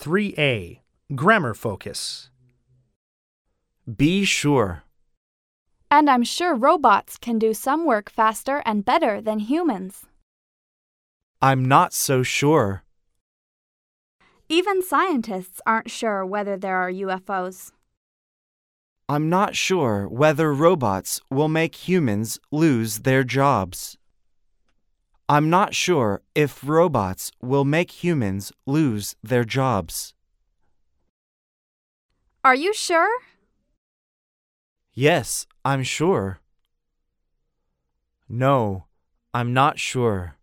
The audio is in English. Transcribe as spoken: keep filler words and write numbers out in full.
three A. Grammar Focus. Be sure. And I'm sure robots can do some work faster and better than humans. I'm not so sure. Even scientists aren't sure whether there are U F Os. I'm not sure whether robots will make humans lose their jobs. I'm not sure if robots will make humans lose their jobs. Are you sure? Yes, I'm sure. No, I'm not sure.